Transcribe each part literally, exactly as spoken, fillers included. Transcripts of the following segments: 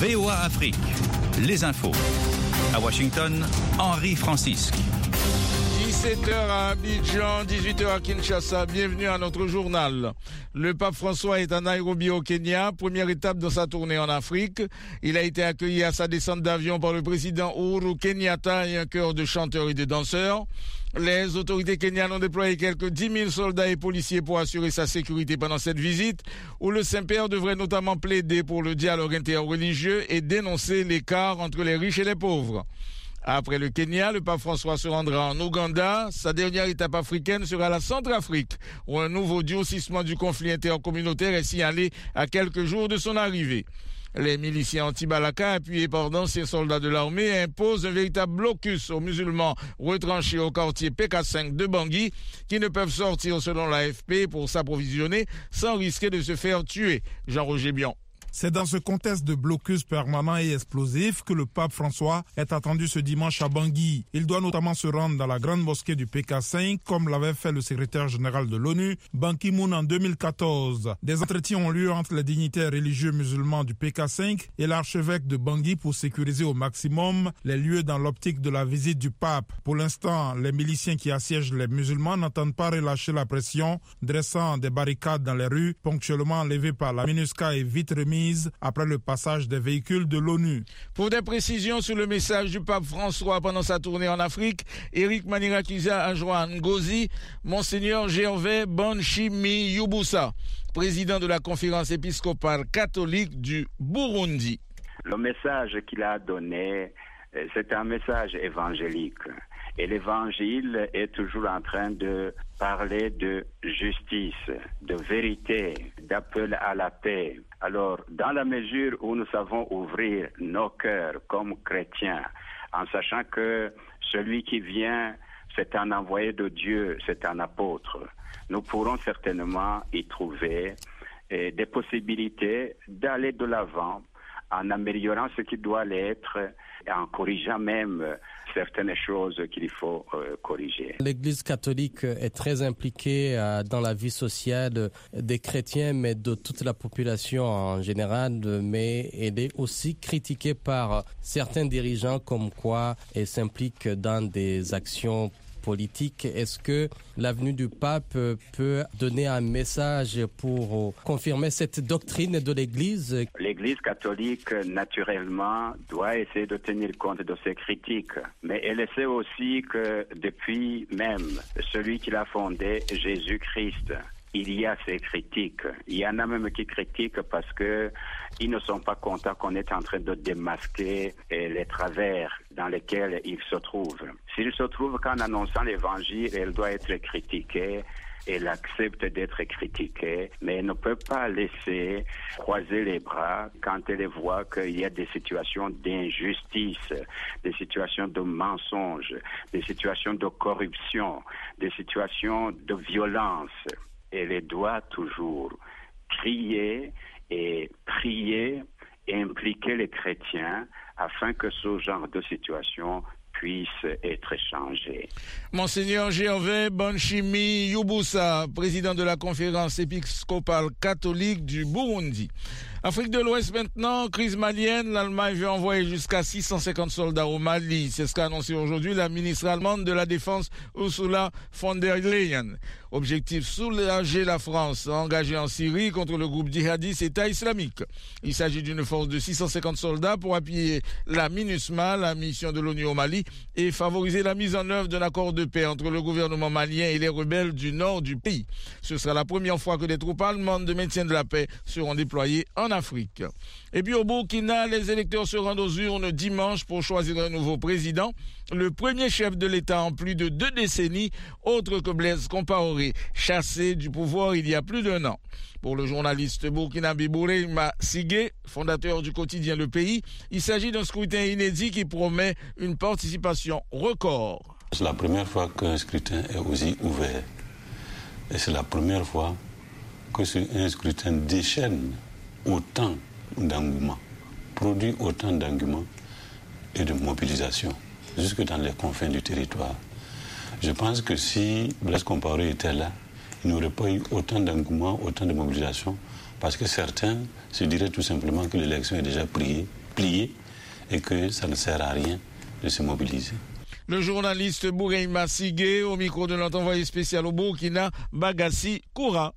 V O A Afrique, les infos. À Washington, Henri Francisque. dix-sept heures à Abidjan, dix-huit heures à Kinshasa. Bienvenue à notre journal. Le pape François est à Nairobi au Kenya, première étape de sa tournée en Afrique. Il a été accueilli à sa descente d'avion par le président Uhuru Kenyatta et un chœur de chanteurs et de danseurs. Les autorités kenyanes ont déployé quelques dix mille soldats et policiers pour assurer sa sécurité pendant cette visite, où le Saint-Père devrait notamment plaider pour le dialogue interreligieux et dénoncer l'écart entre les riches et les pauvres. Après le Kenya, le pape François se rendra en Ouganda. Sa dernière étape africaine sera la Centrafrique, où un nouveau durcissement du conflit intercommunautaire est signalé à quelques jours de son arrivée. Les miliciens anti-Balaka, appuyés par d'anciens soldats de l'armée, imposent un véritable blocus aux musulmans retranchés au quartier P K cinq de Bangui, qui ne peuvent sortir selon l'A F P pour s'approvisionner sans risquer de se faire tuer. Jean-Roger Bion. C'est dans ce contexte de blocus permanent et explosif que le pape François est attendu ce dimanche à Bangui. Il doit notamment se rendre dans la grande mosquée du P K cinq, comme l'avait fait le secrétaire général de l'ONU, Ban Ki-moon, en deux mille quatorze. Des entretiens ont lieu entre les dignitaires religieux musulmans du P K cinq et l'archevêque de Bangui pour sécuriser au maximum les lieux dans l'optique de la visite du pape. Pour l'instant, les miliciens qui assiègent les musulmans n'entendent pas relâcher la pression, dressant des barricades dans les rues, ponctuellement levées par la MINUSCA et vite remises après le passage des véhicules de l'ONU. Pour des précisions sur le message du pape François pendant sa tournée en Afrique, Eric Manirakiza a joint Ngozi, Monseigneur Gervais Bonchimi Yubusa, président de la conférence épiscopale catholique du Burundi. Le message qu'il a donné, c'est un message évangélique. Et l'évangile est toujours en train de parler de justice, de vérité, d'appel à la paix. Alors, dans la mesure où nous savons ouvrir nos cœurs comme chrétiens, en sachant que celui qui vient, c'est un envoyé de Dieu, c'est un apôtre, nous pourrons certainement y trouver eh, des possibilités d'aller de l'avant en améliorant ce qui doit l'être et en corrigeant même certaines choses qu'il faut euh, corriger. L'Église catholique est très impliquée euh, dans la vie sociale des chrétiens, mais de toute la population en général, mais elle est aussi critiquée par certains dirigeants comme quoi elle s'implique dans des actions politique. Est-ce que l'avenue du pape peut donner un message pour confirmer cette doctrine de l'Église? L'Église catholique, naturellement, doit essayer de tenir compte de ses critiques. Mais elle sait aussi que depuis même celui qui l'a fondé, Jésus-Christ, il y a ces critiques. Il y en a même qui critiquent parce que ils ne sont pas contents qu'on est en train de démasquer les travers dans lesquels ils se trouvent. S'ils se trouvent qu'en annonçant l'évangile, elle doit être critiquée, elle accepte d'être critiquée, mais elle ne peut pas laisser croiser les bras quand elle voit qu'il y a des situations d'injustice, des situations de mensonge, des situations de corruption, des situations de violence. Elle doit toujours crier et prier et impliquer les chrétiens afin que ce genre de situation puisse être changé. Monseigneur Gervais Bonchimi Yubusa, président de la conférence épiscopale catholique du Burundi. Afrique de l'Ouest maintenant, crise malienne, l'Allemagne veut envoyer jusqu'à six cent cinquante soldats au Mali. C'est ce qu'a annoncé aujourd'hui la ministre allemande de la Défense, Ursula von der Leyen. Objectif, soulager la France, engagée en Syrie contre le groupe djihadiste État islamique. Il s'agit d'une force de six cent cinquante soldats pour appuyer la MINUSMA, la mission de l'ONU au Mali, et favoriser la mise en œuvre d'un accord de paix entre le gouvernement malien et les rebelles du nord du pays. Ce sera la première fois que des troupes allemandes de maintien de la paix seront déployées en Afrique. Et puis au Burkina, les électeurs se rendent aux urnes dimanche pour choisir un nouveau président, le premier chef de l'État en plus de deux décennies, autre que Blaise Compaoré, chassé du pouvoir il y a plus d'un an. Pour le journaliste burkinabé Bourema Sigé, fondateur du quotidien Le Pays, il s'agit d'un scrutin inédit qui promet une participation record. C'est la première fois qu'un scrutin est aussi ouvert. Et c'est la première fois que un scrutin déchaîne autant d'engouement, produit autant d'engouement et de mobilisation, jusque dans les confins du territoire. Je pense que si Blaise Compaoré était là, il n'y aurait pas eu autant d'engouement, autant de mobilisation, parce que certains se diraient tout simplement que l'élection est déjà pliée plié et que ça ne sert à rien de se mobiliser. Le journaliste Boureima Sigé au micro de notre envoyé spécial au Burkina, Bagassi Koura.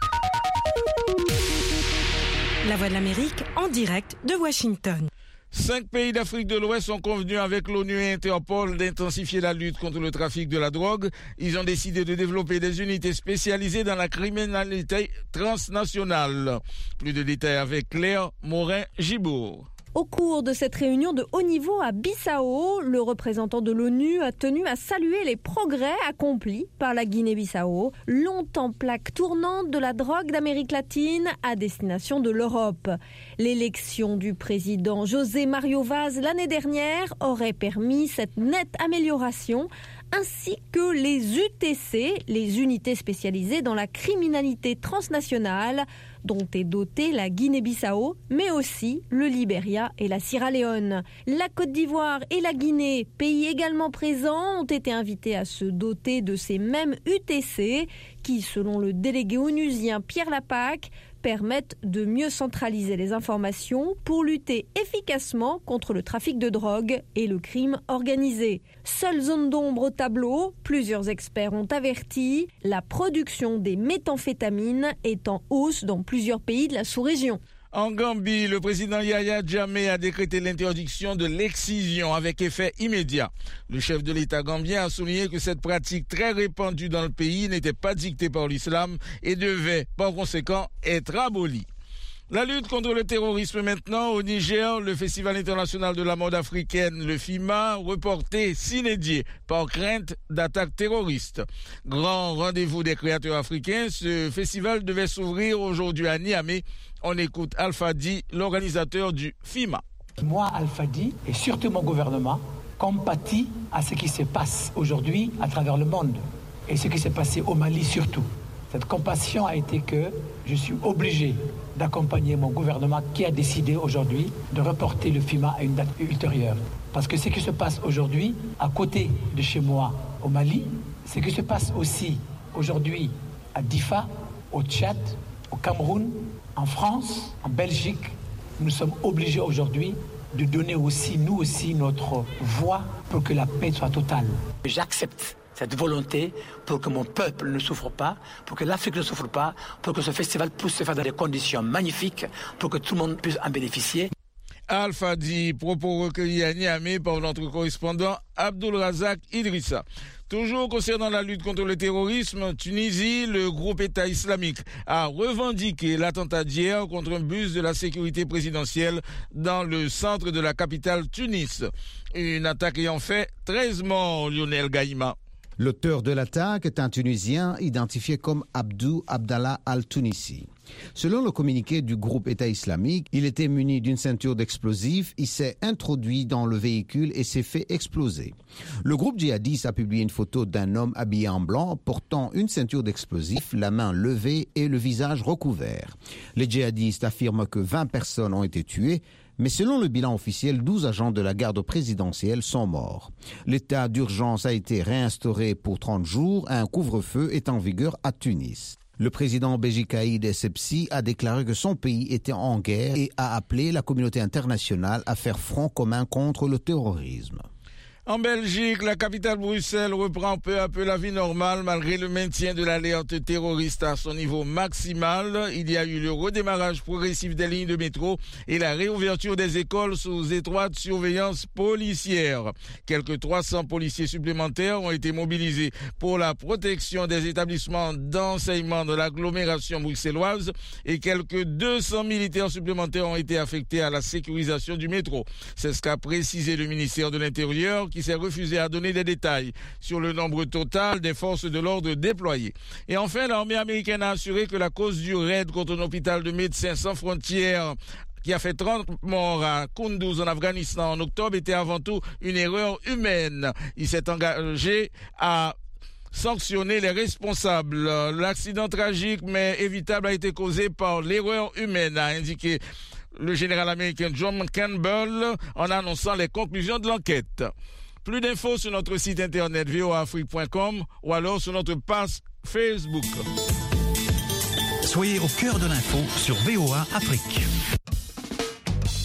La Voix de l'Amérique en direct de Washington. Cinq pays d'Afrique de l'Ouest ont convenu avec l'ONU et Interpol d'intensifier la lutte contre le trafic de la drogue. Ils ont décidé de développer des unités spécialisées dans la criminalité transnationale. Plus de détails avec Claire Morin-Gibourg. Au cours de cette réunion de haut niveau à Bissau, le représentant de l'ONU a tenu à saluer les progrès accomplis par la Guinée-Bissau, longtemps plaque tournante de la drogue d'Amérique latine à destination de l'Europe. L'élection du président José Mario Vaz l'année dernière aurait permis cette nette amélioration, ainsi que les U T C, les unités spécialisées dans la criminalité transnationale, dont est dotée la Guinée-Bissau, mais aussi le Libéria et la Sierra Leone. La Côte d'Ivoire et la Guinée, pays également présents, ont été invités à se doter de ces mêmes U T C qui, selon le délégué onusien Pierre Lapac, permettent de mieux centraliser les informations pour lutter efficacement contre le trafic de drogue et le crime organisé. Seule zone d'ombre au tableau, plusieurs experts ont averti, la production des méthamphétamines est en hausse dans plusieurs pays de la sous-région. En Gambie, le président Yahya Jammeh a décrété l'interdiction de l'excision avec effet immédiat. Le chef de l'État gambien a souligné que cette pratique très répandue dans le pays n'était pas dictée par l'islam et devait, par conséquent, être abolie. La lutte contre le terrorisme maintenant au Niger, le Festival international de la mode africaine, le FIMA, reporté sine die par crainte d'attaques terroristes. Grand rendez-vous des créateurs africains, ce festival devait s'ouvrir aujourd'hui à Niamey. On écoute Alpha Di, l'organisateur du FIMA. Moi, Alpha Di, et surtout mon gouvernement, compatit à ce qui se passe aujourd'hui à travers le monde et ce qui s'est passé au Mali surtout. Cette compassion a été que je suis obligé d'accompagner mon gouvernement qui a décidé aujourd'hui de reporter le FIMA à une date ultérieure. Parce que ce qui se passe aujourd'hui, à côté de chez moi, au Mali, ce qui se passe aussi aujourd'hui à Difa, au Tchad, au Cameroun, en France, en Belgique, nous sommes obligés aujourd'hui de donner aussi, nous aussi, notre voix pour que la paix soit totale. J'accepte cette volonté pour que mon peuple ne souffre pas, pour que l'Afrique ne souffre pas, pour que ce festival puisse se faire dans des conditions magnifiques, pour que tout le monde puisse en bénéficier. Alpha Di, propos recueillis à Niamey par notre correspondant Abdul Razak Idrissa. Toujours concernant la lutte contre le terrorisme, Tunisie, le groupe État islamique a revendiqué l'attentat d'hier contre un bus de la sécurité présidentielle dans le centre de la capitale Tunis. Une attaque ayant fait treize morts, Lionel Gaïma. L'auteur de l'attaque est un Tunisien identifié comme Abdou Abdallah al-Tunissi. Selon le communiqué du groupe État islamique, il était muni d'une ceinture d'explosifs, il s'est introduit dans le véhicule et s'est fait exploser. Le groupe djihadiste a publié une photo d'un homme habillé en blanc, portant une ceinture d'explosifs, la main levée et le visage recouvert. Les djihadistes affirment que vingt personnes ont été tuées, mais selon le bilan officiel, douze agents de la garde présidentielle sont morts. L'état d'urgence a été réinstauré pour trente jours, un couvre-feu est en vigueur à Tunis. Le président Béji Caïd Essebsi a déclaré que son pays était en guerre et a appelé la communauté internationale à faire front commun contre le terrorisme. En Belgique, la capitale Bruxelles reprend peu à peu la vie normale malgré le maintien de l'alerte terroriste à son niveau maximal. Il y a eu le redémarrage progressif des lignes de métro et la réouverture des écoles sous étroite surveillance policière. Quelques trois cents policiers supplémentaires ont été mobilisés pour la protection des établissements d'enseignement de l'agglomération bruxelloise et quelques deux cents militaires supplémentaires ont été affectés à la sécurisation du métro. C'est ce qu'a précisé le ministère de l'Intérieur qui s'est refusé à donner des détails sur le nombre total des forces de l'ordre déployées. Et enfin, l'armée américaine a assuré que la cause du raid contre un hôpital de Médecins sans frontières qui a fait trente morts à Kunduz en Afghanistan en octobre était avant tout une erreur humaine. Il s'est engagé à sanctionner les responsables. L'accident tragique mais évitable a été causé par l'erreur humaine, a indiqué le général américain John Campbell en annonçant les conclusions de l'enquête. Plus d'infos sur notre site internet v o a afrique point com ou alors sur notre page Facebook. Soyez au cœur de l'info sur V O A Afrique.